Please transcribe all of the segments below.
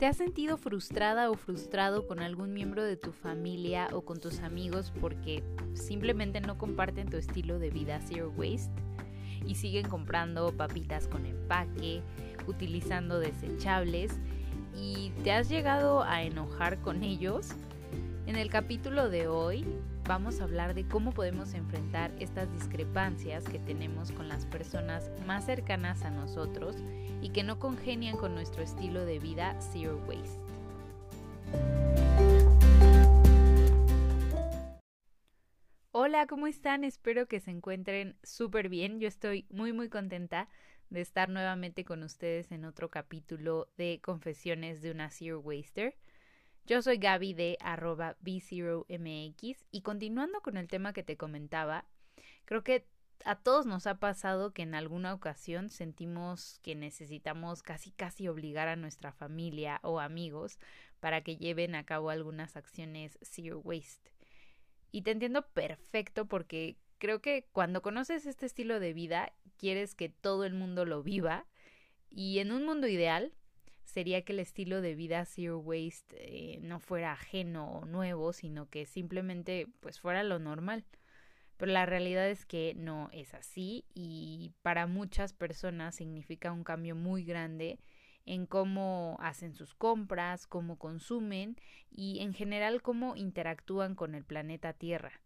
¿Te has sentido frustrada o frustrado con algún miembro de tu familia o con tus amigos porque simplemente no comparten tu estilo de vida zero waste y siguen comprando papitas con empaque, utilizando desechables y te has llegado a enojar con ellos? En el capítulo de hoy vamos a hablar de cómo podemos enfrentar estas discrepancias que tenemos con las personas más cercanas a nosotros y que no congenian con nuestro estilo de vida zero waste. Hola, ¿cómo están? Espero que se encuentren súper bien. Yo estoy muy contenta de estar nuevamente con ustedes en otro capítulo de Confesiones de una Zero Waster. Yo soy Gaby de @b0mx y continuando con el tema que te comentaba, creo que a todos nos ha pasado que en alguna ocasión sentimos que necesitamos casi obligar a nuestra familia o amigos para que lleven a cabo algunas acciones zero waste. Y te entiendo perfecto porque creo que cuando conoces este estilo de vida quieres que todo el mundo lo viva y en un mundo ideal sería que el estilo de vida zero waste no fuera ajeno o nuevo, sino que simplemente pues fuera lo normal. Pero la realidad es que no es así y para muchas personas significa un cambio muy grande en cómo hacen sus compras, cómo consumen y en general cómo interactúan con el planeta Tierra.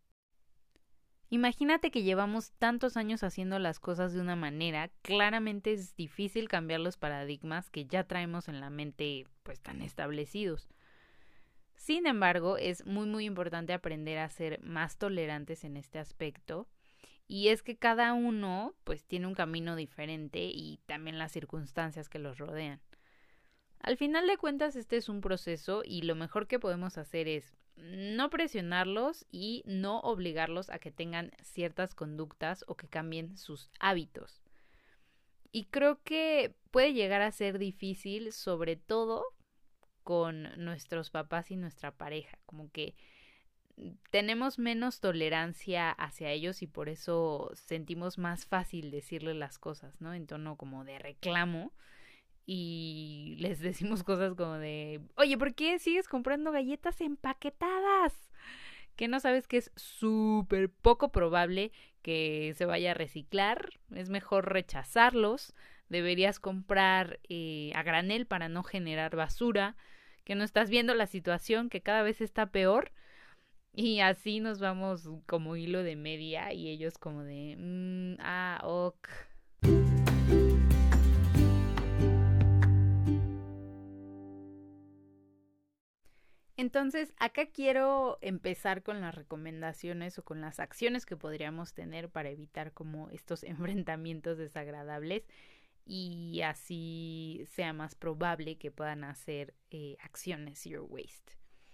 Imagínate que llevamos tantos años haciendo las cosas de una manera, claramente es difícil cambiar los paradigmas que ya traemos en la mente pues tan establecidos. Sin embargo, es muy importante aprender a ser más tolerantes en este aspecto y es que cada uno pues tiene un camino diferente y también las circunstancias que los rodean. Al final de cuentas este es un proceso y lo mejor que podemos hacer es no presionarlos y no obligarlos a que tengan ciertas conductas o que cambien sus hábitos. Y creo que puede llegar a ser difícil, sobre todo con nuestros papás y nuestra pareja, como que tenemos menos tolerancia hacia ellos y por eso sentimos más fácil decirles las cosas, ¿no? En tono como de reclamo. Y les decimos cosas como de, oye, ¿por qué sigues comprando galletas empaquetadas? Que no sabes que es súper poco probable que se vaya a reciclar, es mejor rechazarlos, deberías comprar a granel para no generar basura, que no estás viendo la situación que cada vez está peor y así nos vamos como hilo de media y ellos como de, ok. Entonces, acá quiero empezar con las recomendaciones o con las acciones que podríamos tener para evitar como estos enfrentamientos desagradables y así sea más probable que puedan hacer acciones zero waste.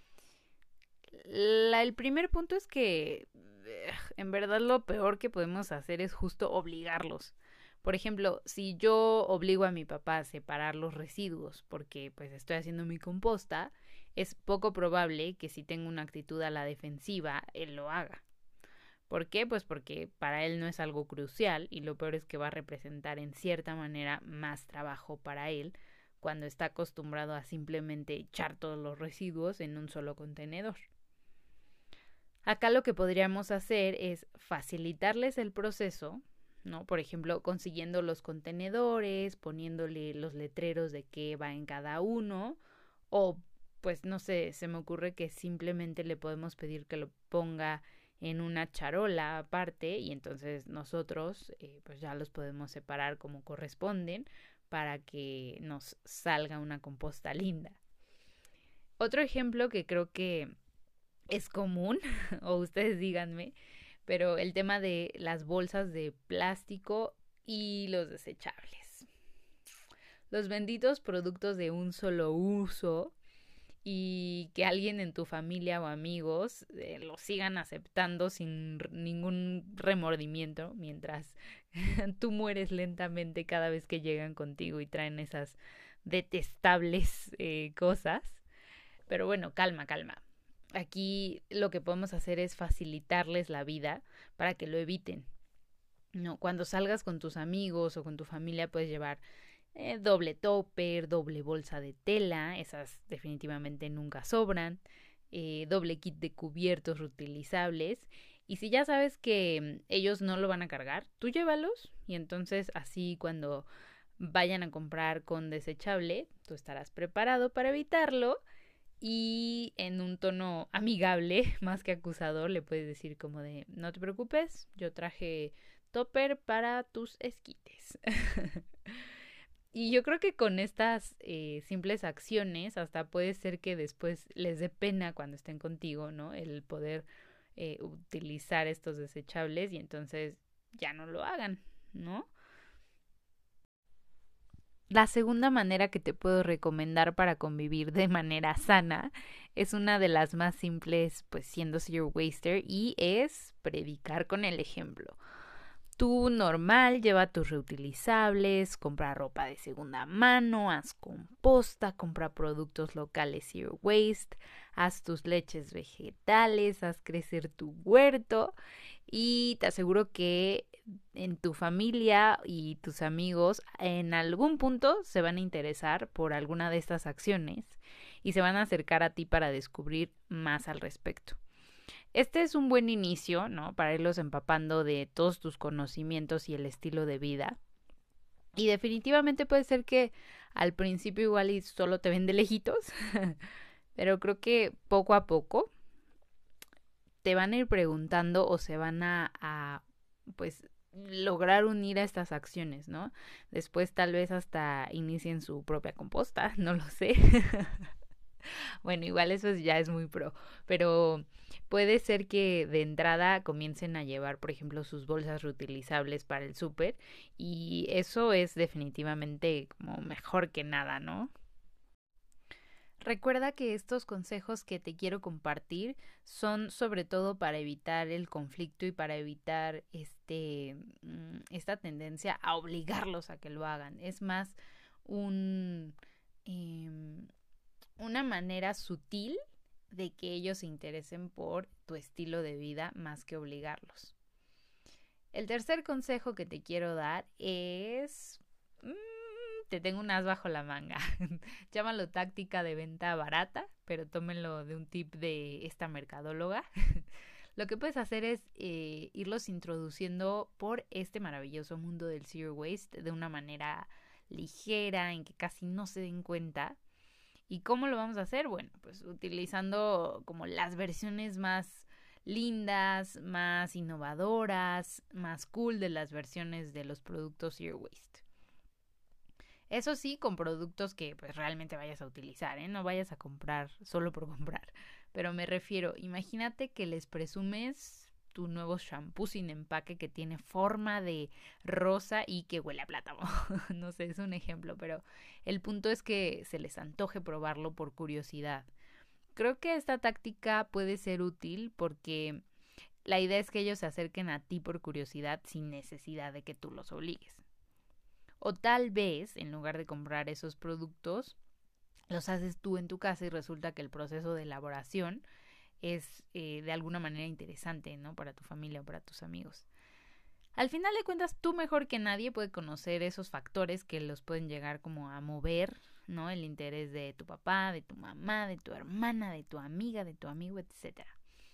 El primer punto es que en verdad lo peor que podemos hacer es justo obligarlos. Por ejemplo, si yo obligo a mi papá a separar los residuos porque pues estoy haciendo mi composta, es poco probable que si tengo una actitud a la defensiva, él lo haga. ¿Por qué? Pues porque para él no es algo crucial y lo peor es que va a representar en cierta manera más trabajo para él cuando está acostumbrado a simplemente echar todos los residuos en un solo contenedor. Acá lo que podríamos hacer es facilitarles el proceso, ¿no? Por ejemplo, consiguiendo los contenedores, poniéndole los letreros de qué va en cada uno o pues no sé, se me ocurre que simplemente le podemos pedir que lo ponga en una charola aparte y entonces nosotros pues ya los podemos separar como corresponden para que nos salga una composta linda. Otro ejemplo que creo que es común, o ustedes díganme, pero el tema de las bolsas de plástico y los desechables. Los benditos productos de un solo uso y que alguien en tu familia o amigos lo sigan aceptando sin ningún remordimiento mientras tú mueres lentamente cada vez que llegan contigo y traen esas detestables cosas. Pero bueno, calma. Aquí lo que podemos hacer es facilitarles la vida para que lo eviten. No, cuando salgas con tus amigos o con tu familia puedes llevar Doble topper, doble bolsa de tela, esas definitivamente nunca sobran, doble kit de cubiertos reutilizables. Y si ya sabes que ellos no lo van a cargar, tú llévalos y entonces así cuando vayan a comprar con desechable, tú estarás preparado para evitarlo y en un tono amigable, más que acusador, le puedes decir como de, no te preocupes, yo traje topper para tus esquites. Y yo creo que con estas simples acciones hasta puede ser que después les dé pena cuando estén contigo, ¿no? El poder utilizar estos desechables y entonces ya no lo hagan, ¿no? La segunda manera que te puedo recomendar para convivir de manera sana es una de las más simples, pues siendo zero waster, y es predicar con el ejemplo. Tú normal, lleva tus reutilizables, compra ropa de segunda mano, haz composta, compra productos locales zero waste, haz tus leches vegetales, haz crecer tu huerto y te aseguro que en tu familia y tus amigos en algún punto se van a interesar por alguna de estas acciones y se van a acercar a ti para descubrir más al respecto. Este es un buen inicio, ¿no? Para irlos empapando de todos tus conocimientos y el estilo de vida. Y definitivamente puede ser que al principio igual y solo te ven de lejitos, pero creo que poco a poco te van a ir preguntando o se van a pues lograr unir a estas acciones, ¿no? Después tal vez hasta inicien su propia composta, no lo sé. Bueno, igual eso ya es muy pro, pero puede ser que de entrada comiencen a llevar, por ejemplo, sus bolsas reutilizables para el súper y eso es definitivamente como mejor que nada, ¿no? Recuerda que estos consejos que te quiero compartir son sobre todo para evitar el conflicto y para evitar esta tendencia a obligarlos a que lo hagan. Es más un una manera sutil de que ellos se interesen por tu estilo de vida más que obligarlos. El tercer consejo que te quiero dar es... te tengo un as bajo la manga. Llámalo táctica de venta barata, pero tómenlo de un tip de esta mercadóloga. Lo que puedes hacer es irlos introduciendo por este maravilloso mundo del zero waste de una manera ligera, en que casi no se den cuenta. ¿Y cómo lo vamos a hacer? Bueno, pues utilizando como las versiones más lindas, más innovadoras, más cool de las versiones de los productos Zero Waste. Eso sí, con productos que pues realmente vayas a utilizar, ¿eh? No vayas a comprar solo por comprar. Pero me refiero, imagínate que les presumes tu nuevo shampoo sin empaque que tiene forma de rosa y que huele a plátano. No sé, es un ejemplo, pero el punto es que se les antoje probarlo por curiosidad. Creo que esta táctica puede ser útil porque la idea es que ellos se acerquen a ti por curiosidad sin necesidad de que tú los obligues. O tal vez, en lugar de comprar esos productos, los haces tú en tu casa y resulta que el proceso de elaboración es de alguna manera interesante, ¿no? Para tu familia o para tus amigos. Al final de cuentas, tú mejor que nadie puedes conocer esos factores que los pueden llegar como a mover, ¿no? El interés de tu papá, de tu mamá, de tu hermana, de tu amiga, de tu amigo, etcétera.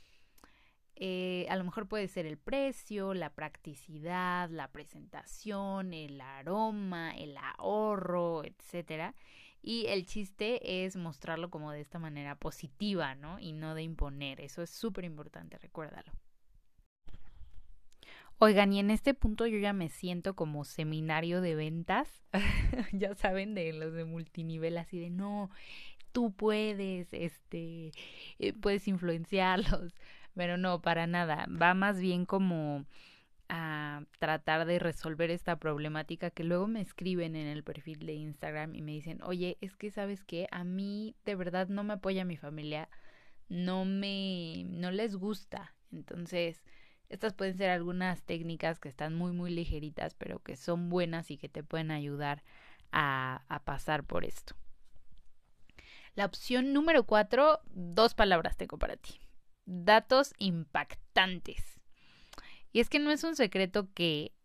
A lo mejor puede ser el precio, la practicidad, la presentación, el aroma, el ahorro, etcétera. Y el chiste es mostrarlo como de esta manera positiva, ¿no? Y no de imponer. Eso es súper importante, recuérdalo. Oigan, y en este punto yo ya me siento como seminario de ventas. Ya saben, de los de multinivel, así de no, tú puedes, puedes influenciarlos. Pero no, para nada. Va más bien como a tratar de resolver esta problemática que luego me escriben en el perfil de Instagram y me dicen, oye, es que sabes qué, a mí de verdad no me apoya mi familia, no les gusta. Entonces, estas pueden ser algunas técnicas que están muy, muy ligeritas, pero que son buenas y que te pueden ayudar a pasar por esto. La opción número 4, 2 palabras tengo para ti. Datos impactantes. Y es que no es un secreto que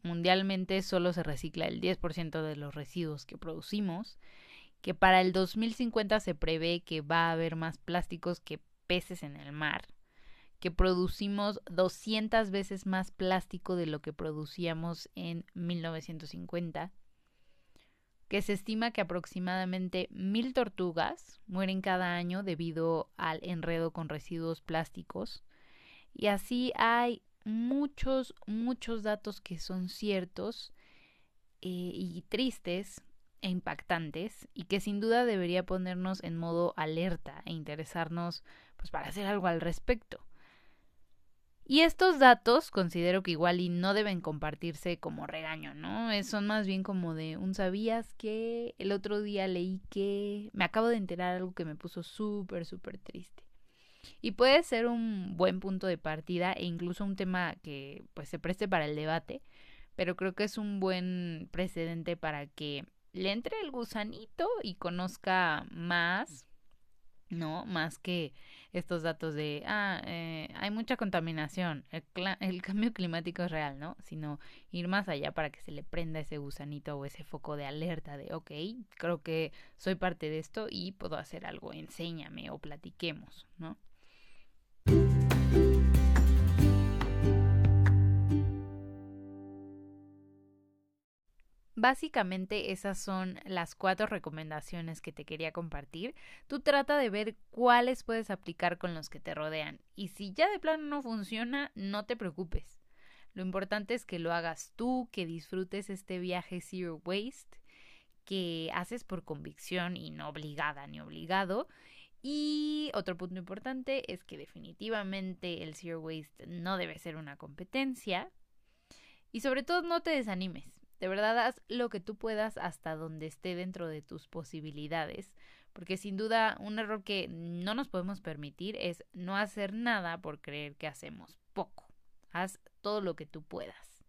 mundialmente solo se recicla el 10% de los residuos que producimos, que para el 2050 se prevé que va a haber más plásticos que peces en el mar, que producimos 200 veces más plástico de lo que producíamos en 1950, que se estima que aproximadamente 1,000 tortugas mueren cada año debido al enredo con residuos plásticos. Y así hay muchos datos que son ciertos y tristes e impactantes, y que sin duda debería ponernos en modo alerta e interesarnos pues para hacer algo al respecto. Y estos datos considero que igual y no deben compartirse como regaño, ¿no? Son más bien como de un ¿sabías que? El otro día leí que me acabo de enterar algo que me puso súper triste. Y puede ser un buen punto de partida e incluso un tema que pues se preste para el debate, pero creo que es un buen precedente para que le entre el gusanito y conozca más, ¿no? Más que estos datos de, hay mucha contaminación, el cambio climático es real, ¿no? Sino ir más allá para que se le prenda ese gusanito o ese foco de alerta de, ok, creo que soy parte de esto y puedo hacer algo, enséñame o platiquemos, ¿no? Básicamente esas son las 4 recomendaciones que te quería compartir. Tú trata de ver cuáles puedes aplicar con los que te rodean. Y si ya de plano no funciona, no te preocupes. Lo importante es que lo hagas tú, que disfrutes este viaje Zero Waste, que haces por convicción y no obligada ni obligado. Y otro punto importante es que definitivamente el Zero Waste no debe ser una competencia. Y sobre todo no te desanimes. De verdad, haz lo que tú puedas hasta donde esté dentro de tus posibilidades, porque sin duda un error que no nos podemos permitir es no hacer nada por creer que hacemos poco. Haz todo lo que tú puedas.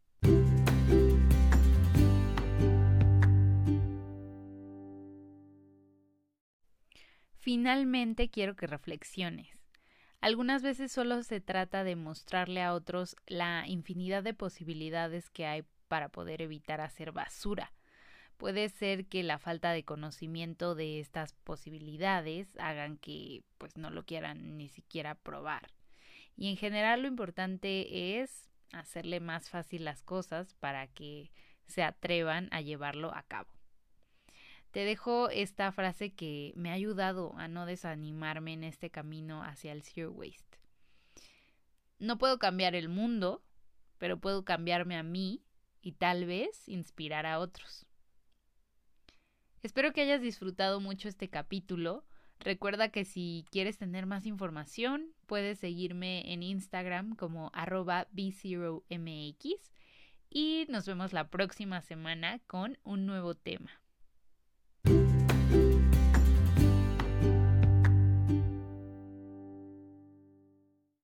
Finalmente quiero que reflexiones. Algunas veces solo se trata de mostrarle a otros la infinidad de posibilidades que hay para poder evitar hacer basura. Puede ser que la falta de conocimiento de estas posibilidades hagan que pues no lo quieran ni siquiera probar. Y en general lo importante es hacerle más fácil las cosas para que se atrevan a llevarlo a cabo. Te dejo esta frase que me ha ayudado a no desanimarme en este camino hacia el Zero Waste. No puedo cambiar el mundo, pero puedo cambiarme a mí y tal vez inspirar a otros. Espero que hayas disfrutado mucho este capítulo. Recuerda que si quieres tener más información, puedes seguirme en Instagram como @b0mx y nos vemos la próxima semana con un nuevo tema.